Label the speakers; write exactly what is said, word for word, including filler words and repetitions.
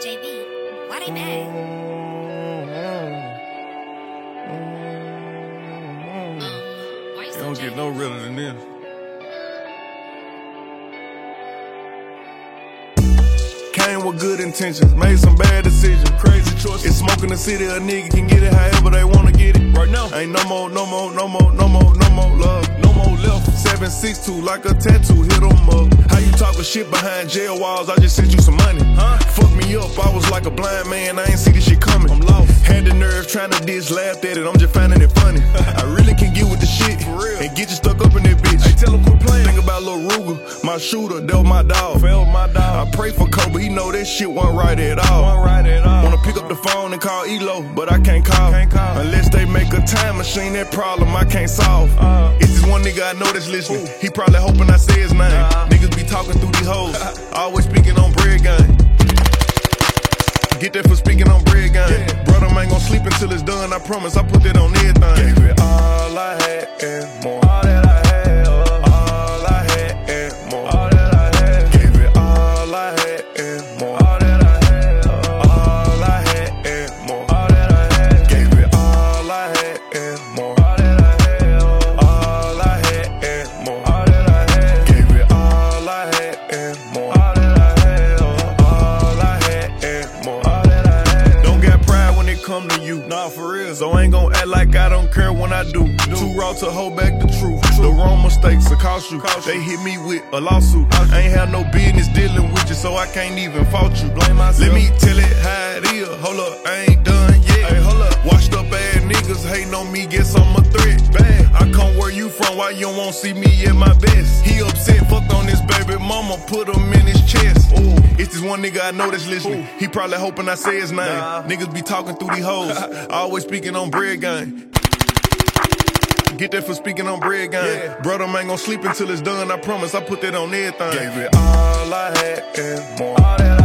Speaker 1: J B. Why they mad? Um, why you
Speaker 2: It
Speaker 1: so
Speaker 2: don't
Speaker 1: jealous?
Speaker 2: get no realer than this. Came with good intentions, made some bad decisions. Crazy choices. It's smoking the city, a nigga can get it however they wanna get it. Right now, ain't no more, no more, no more, no more, no more love. No more left. seven six two like a tattoo, hit 'em up. How you talking shit behind jail walls? I just sent you some money. Huh? Fuck me up, I was like a blind man, I ain't see this shit coming. I'm lost. Had the nerve trying to diss, laughed at it, I'm just finding it funny. I really can get with the shit for real and get you stuck up in that bitch. Hey, tell him quit playing. Think about Lil Ruger, my shooter, that was my dog. Fell my dog. I pray for Kobe, he know that shit wasn't right at all. Wasn't right at all. Wanna pick up the phone and call Elo, but I can't call. Can't call. Unless they make a time machine, that problem I can't solve. Uh, it's this one nigga I know that's listening. Ooh. He probably hoping I say his name. Uh, Niggas be talking through these hoes, always speaking on bread game. Get that for speaking on bread game. Yeah. Brother, I ain't gon' sleep until it's done, I promise I put that on everything. Gave it all I had and more. All that I had, uh, all I had and more. All that I had. Gave it all I had and more. All that I had, uh, all I had and more. All that I had. Gave it all I had and more. All that I had, uh, all I had and more. All that I had. Gave it all I had and more. All that I had, uh, all I had and more. All that I had. Don't get pride when it come to you. Nah, for real. So I ain't gon' act like I don't care when I do. do. Too raw to hold back the truth. True. The wrong mistakes will cost you. Cost they hit me with a lawsuit. I ain't have no business dealing with you, so I can't even fault you. Blame myself. Let me tell it how it is. Hold up, I ain't done yet. Hey, hold up. Washed up ass niggas hating on me, guess I'm a threat. Bad. I come where you from, why you won't see me at my best? He upset, fucked on this baby mama, put him in his chest. Ooh. It's this one nigga I know that's listening. Ooh. He probably hoping I say his name. Nah. Niggas be talking through these hoes, always speaking on bread game. Get that for speaking on bread game. Yeah. Brother, I ain't gon' sleep until it's done, I promise I put that on everything. Gave it all I had and more. All that